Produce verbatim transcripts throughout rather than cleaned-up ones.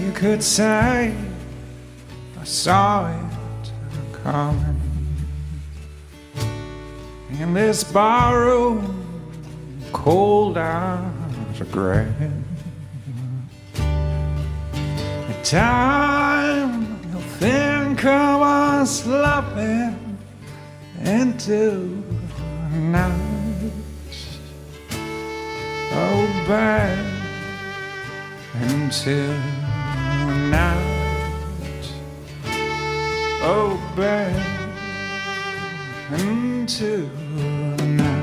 you could say I saw it coming. In this barroom, cold as a grave. At time you'll think I was laughing into the night. Oh, babe, into the night. Oh, babe, into the night.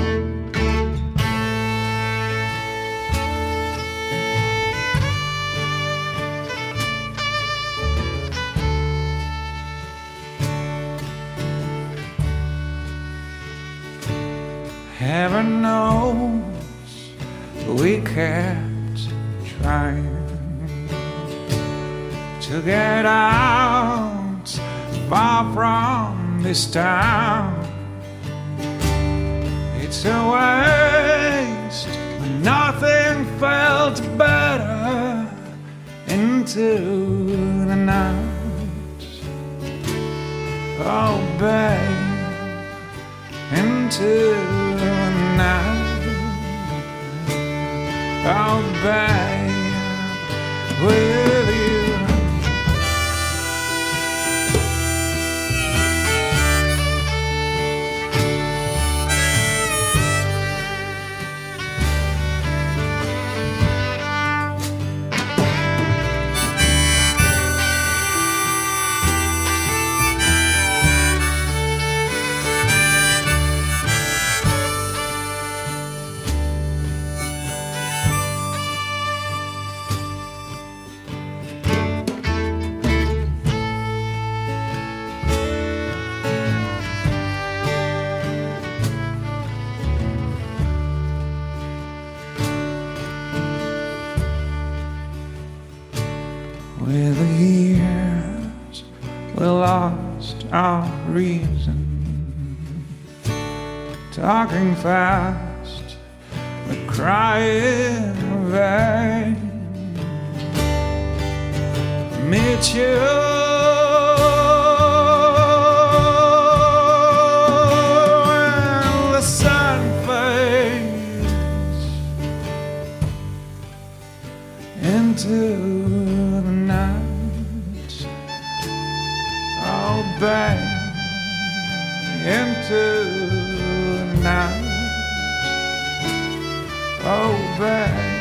Heaven knows we kept trying to get out far from this town. It's a waste when nothing felt better into the night. Oh, babe, into the night. Oh, babe, with you. With the years, we lost our reason. Talking fast, but crying in vain. Meet you when the sun fades into back into the night. Oh, back.